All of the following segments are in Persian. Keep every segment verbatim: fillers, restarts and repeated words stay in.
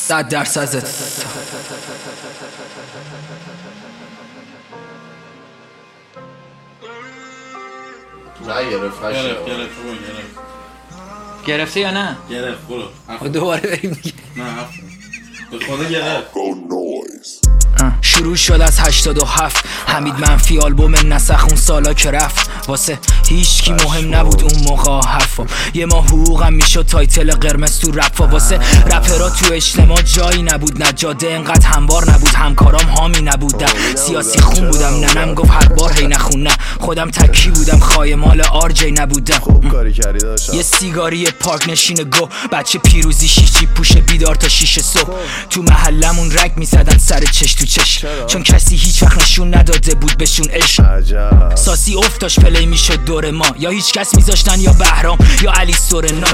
صد درصد نه گرفت گرفت گرفت برو گرفت گرفته یا نه؟ گرفت برو دوباره بریم دیگه. نه هفت به خدا گرفت. شروع شد از هشتاد و هفت حمید منفی آلبوم نسخ اون سالا که رفت واسه هیچ کی مهم نبود اون موقع حرفم یه ما حقوقم میشد تایتل قرمز تو رپا واسه رپرا تو اجتماع جایی نبود نجاده انقدر هموار نبود همکارام حامی نبودن سیاسی خون بودم ننم گفت هر بار هی نخون نه خودم تکی بودم خواهی مال آرجی نبودم یه سیگاری پارک نشین گو بچه پیروزی شیشی پوشه بیدار تا شیش صبح تو محلمون رگ میزدن سر چش تو چش چون کسی هیچ وقت نشون نداده بود بهشون عشق ساسی افتاش پلی میشد دور ما یا هیچ کس میذاشتن یا بهرام یا علی سورنا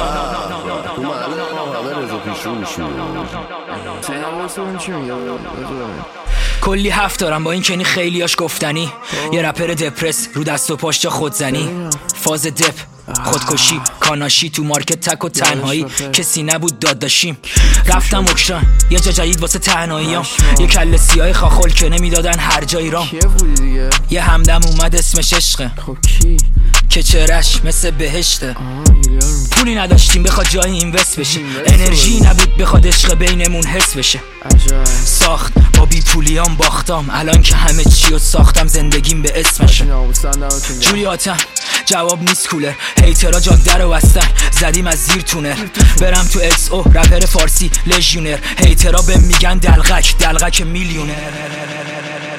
کلی حرف دارم با این کنی خیلیاش گفتنی یه رپر دپرس رو دست و پاش جا خودزنی فاز دپ خودکشی کاناشی تو مارکت تک و تنهایی کسی نبود داد داشیم رفتم اکشان یه جا جدید واسه تنهاییام یه کل سیاه خاخل که نمیدادن هر جایی رام یه همدم اومد اسمش عشقه که چرش مثل بهشته پولی نداشتیم بخواد جایی اینوست بشه انرژی نبود بخواد عشق بینمون حس بشه ساخت با بی پولیام باختم الان که همه چیو ساختم زندگیم به اسمشه جولیاتم جواب نیست کولر هیترا جاده رو بستن زدیم از زیر تونر برم تو اکس او رپر فارسی لژیونر هیترا به میگن دلغک دلغک میلیونر